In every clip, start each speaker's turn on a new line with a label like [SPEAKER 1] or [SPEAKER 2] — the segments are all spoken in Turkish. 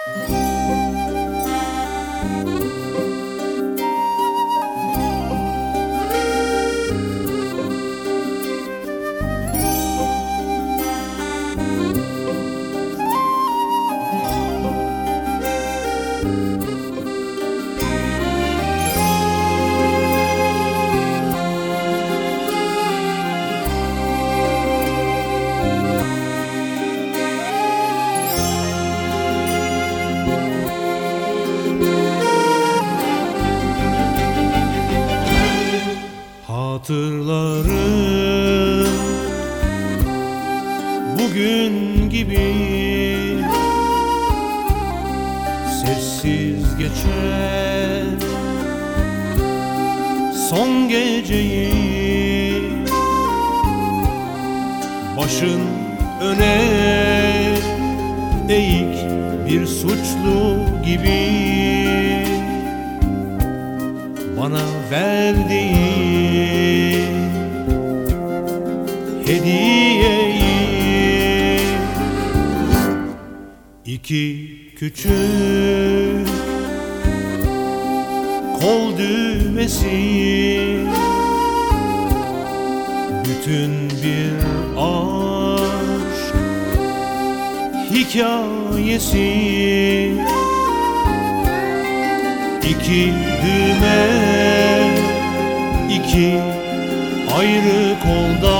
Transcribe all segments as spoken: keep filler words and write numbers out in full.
[SPEAKER 1] Hatırlarım bugün gibi sessiz geçer son geceyi. Başın öne eğik bir suçlu gibi bana verdiğin hediyeyi. İki küçük kol düğmesi, bütün bir aşk hikayesi. İki düğme, iki ayrı kolda,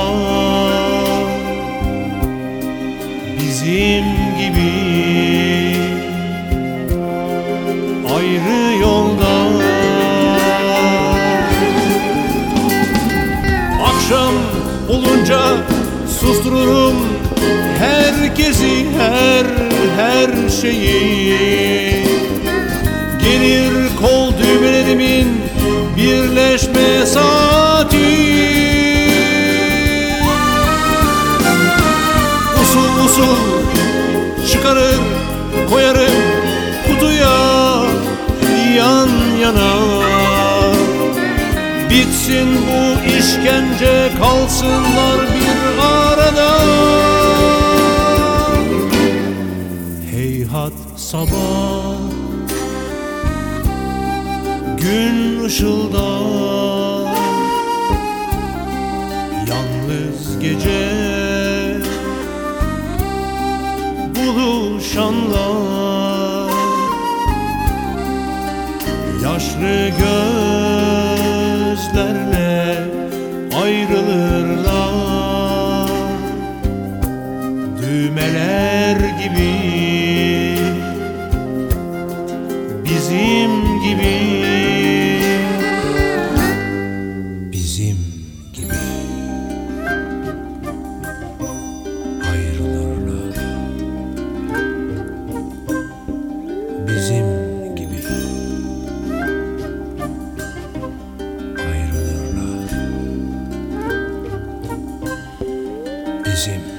[SPEAKER 1] bizim gibi ayrı yolda. Akşam olunca sustururum herkesi, her her şeyi. Gelir kol düğmelerimin birleşme saati. Usul usul çıkarır koyarım kutuya yan yana. Bitsin bu işkence, kalsınlar bir arada. Heyhat sabah gün ışıldar, yalnız gece buluşanlar. Yaşlı gözlerle ayrılırlar, düğmeler gibi, bizim gibi. Bizim gibi ayrılırlar, bizim gibi ayrılırlar, bizim